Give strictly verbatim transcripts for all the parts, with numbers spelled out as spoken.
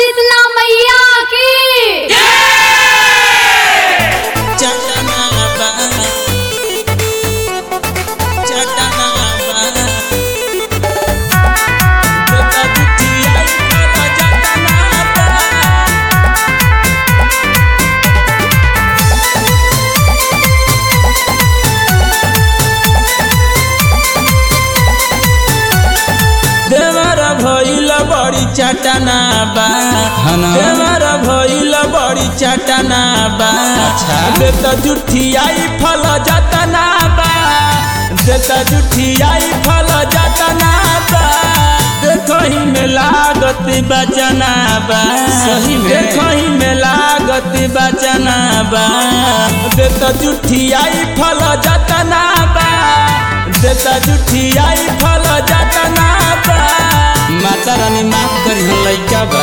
शीतला मैया की बड़ी चटना बा देवरा भइल बड़ी चटना बा देता जुठियाई फल जतना बा देता जुठियाई फल जतना बा देखो ही में लागत बचना बा देखो ही में लागत बचना बा देता जुठियाई फल जतना बा देता जुठियाई फल जतना बा माता रानी माफ करी हम लइका बा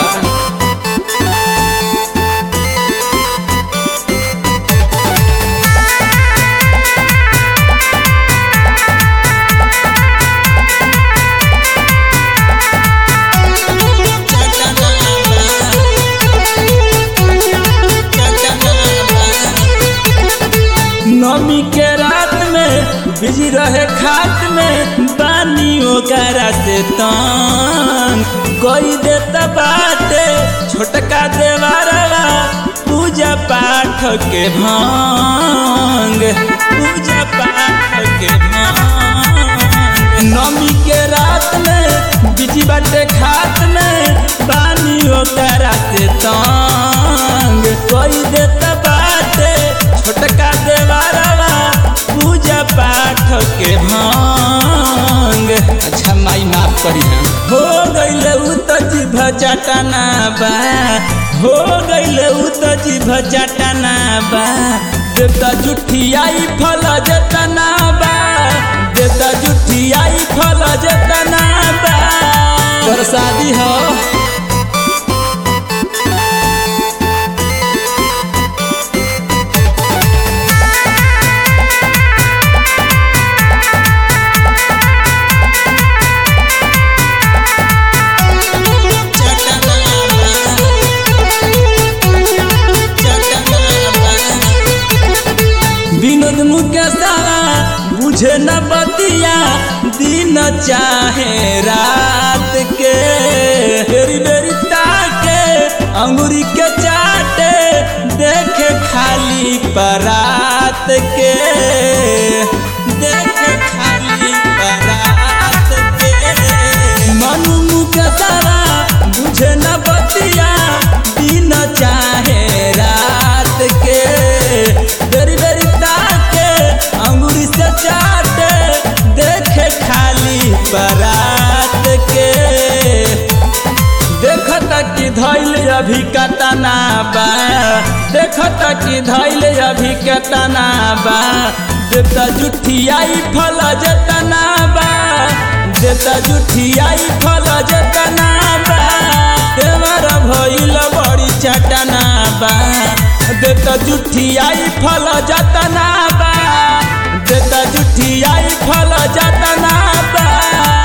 नमी के रात में बिजी रहे खात में बानी ओकरा से तंग कोई देता बाटे छोटका देवरवा पूजा पाठ के भंग पूजा पाठ के भंग नमी के रात में बिजी बाटे खात में बानी ओकरा से तंग कोई देता बाटे छोटका देवरवा पूजा पाठ के भंग अच्छा माई माफ करी हम हो गइल उ त जीभ चटना बा हो गइल उ त जीभ चटना बा देता जुठियाई फल जतना बा देता जुठियाई फल जतना बा तोर शादी हो विनोद मुकेशवा बुझे न बतिया दिन चाहे रात के बेरी बेरी ताके अंगूरी के चाटे देखे खाली परात के देखे खाली परात के मनु मुकेशवा बुझे न बतिया दिन चाहे रात के बेरी बेरी अंगूरी से चाटे देखे खाली बरात के देखता कि धैल अभी कतना बा देखता कि धैल अभी कतना बा देता जुठियाई फल जतना बा देता जुठियाई फल जतना बा देवरा भइल बड़ी चटना बा देता जुठियाई फल जतना बा देता जुठियाई फल जतना बा।